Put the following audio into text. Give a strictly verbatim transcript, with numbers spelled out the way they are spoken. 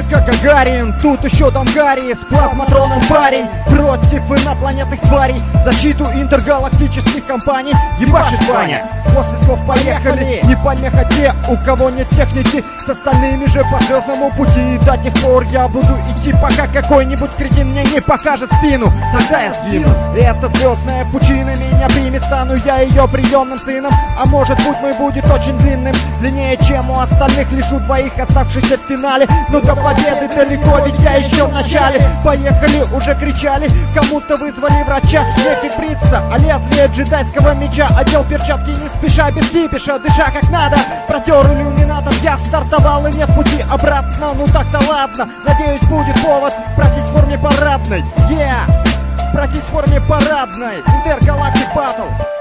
же как Гагарин. Тут еще там Гарри с плазматроном парень против инопланетных тварей. Защиту интергалактических компаний ебашит Ваня. После слов поехали, не помеха те, у кого нет техники. С остальными же по звездному пути. И до тех пор я буду идти, пока какой-нибудь кретин мне не покажет спину. Тогда я сгину. Эта звездная пучина меня примет, стану я ее приемным сыном. А может быть мой будет очень длинным, длиннее чем у остальных, лишь у двоих оставшихся в финале. Но до победы далеко, ведь я еще в начале. Поехали, уже кричали, кому-то вызвали врача. Нефиг бриться, а лезвие джедайского меча. Одел перчатки не спеша, без кипиша, дыша как надо. Протер иллюминатор, я стартовал и нет пути обратно. Ну так-то ладно, надеюсь будет повод пройтись в форме парадной. Yeah, пройтись в форме парадной. Интергалактик Баттл.